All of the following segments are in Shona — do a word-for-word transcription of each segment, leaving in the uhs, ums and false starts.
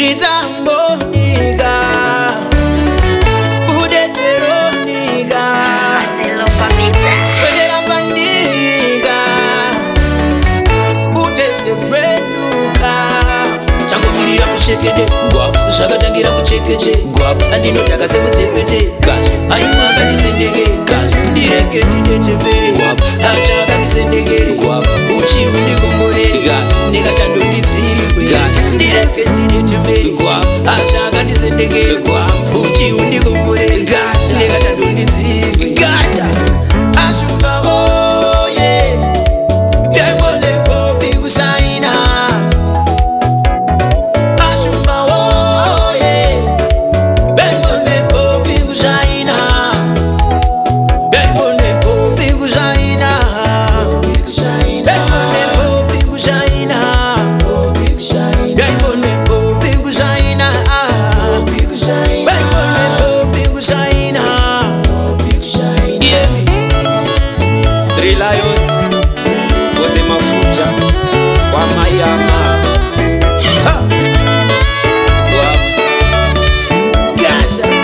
Ritamboniga Udetseroniga Swedera bandiga Uteste brenuka Tango mirira kushekede Guap Shakatangira kuchekeche Guap Andinotaka semusepete Gash Aimwaka nisendege Gash Ndireke nidetembere Guap Ashaka nisendege Guap Uchivu ndikumbure Gash Nikachando ndizirikwe Gash Ndireke nidetembere Guap Ashaka nisendege Guap Uchivu ndikumbure Gash Nikachando ndizirikwe Gash Ashumba oye Yembone popi kusaina Ashumba oye Yembone popi kusaina Yembone popi kusaina Yembone popi kusaina Yembone popi kusaina Yembone popi kusaina Yeah Three Lions for the mafuta kwa mayama ha Wap Gasha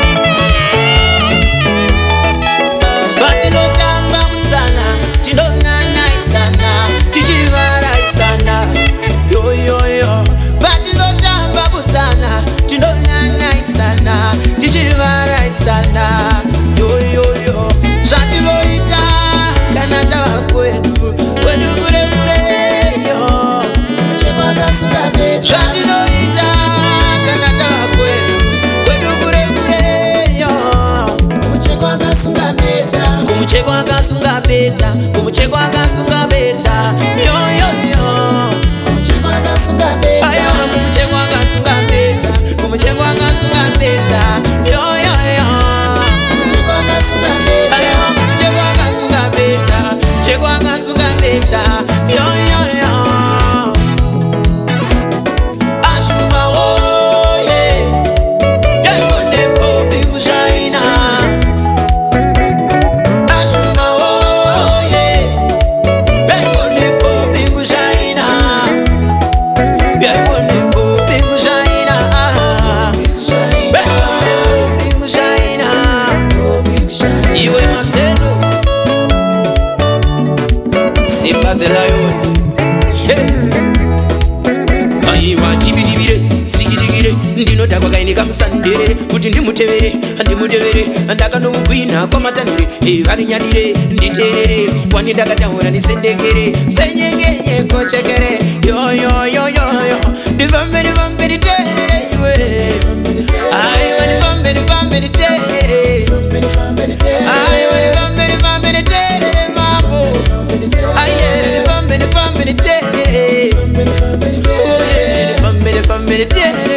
Batino tanga kutsana Tino nana itsana Tichivara itsana Yo yo yo Batino tanga kutsana Tino nana itsana Tichivara itsana Yo yo yo Shatiloita Kanata wakwenu Kwenu kure kure yo Shatiloita Kanata wakwenu Kwenu kure kure yo Kumucheko akasunga beta Kumucheko akasunga beta Kumucheko akasunga beta Yo yo yo Kumucheko akasunga beta Ayo kumucheko akasunga beta Kumucheko akasunga beta Yo yo yo Kumucheko akasunga beta Ayo kumucheko akasunga beta Cheko akasunga beta Yo yo yo Ashumba oye Yembone popi kusaina Ashumba oye Yembone popi kusaina Yembone popi kusaina Yembone popi kusaina Iwe Marcelo Simba the Lion Yeah Aiwa tibidibire Sigidikire Ndinota kwa kaini kamsandere Kuti ndimutevere Andimutevere Andakanomugwina kwa matanire Evari nyadire Nditerere Wani ndakatahura nisendekere Fenyengenye kochekere Yo yo yo yo yo Nivambe nivambe niterere Iwe Aiwa nivambe nivambe niterere Aiwa nivambe nivambe niterere Mambo Aye nivambe nivambe niterere Oh yeah nivambe nivambe niterere